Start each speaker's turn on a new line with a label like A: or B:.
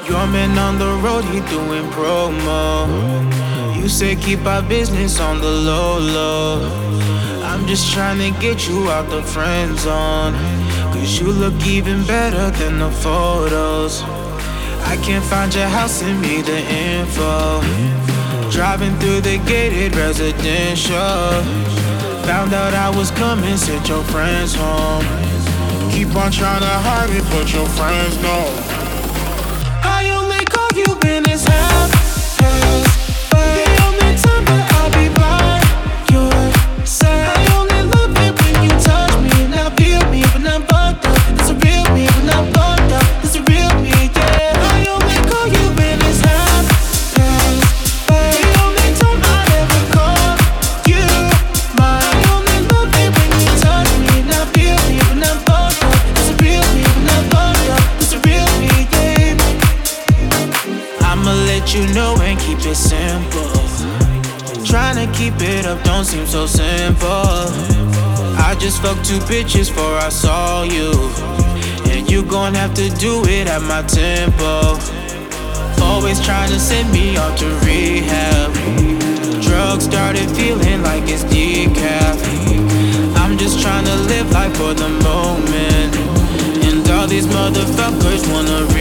A: Your man on the road, he doing promo. You said keep our business on the low, low. I'm just trying to get you out the friend zone, cause you look even better than the photos. I can't find your house, send me the info. Driving through the gated residential. Found out I was coming, sent your friends home. Keep on trying to hide it, but your friends know. I only call you when it's half past. The only time that I'll be by your side. I only love it when you touch me and I feel me when I'm fucked up. It's a real me when I'm fucked up. It's a real me, yeah. I only call you when it's half past. The only time I'd ever call you mine. I only love it when you touch me and I feel me when I'm fucked up. It's a real me when I'm fucked up. It's a real me, yeah. I'ma let you know and keep it simple. Tryna keep it up don't seem so simple. I just fucked 2 bitches before I saw you, and you gon' have to do it at my tempo. Always trying to send me off to rehab. Drugs started feeling like it's decaf. I'm just trying to live life for the moment, and all these motherfuckers wanna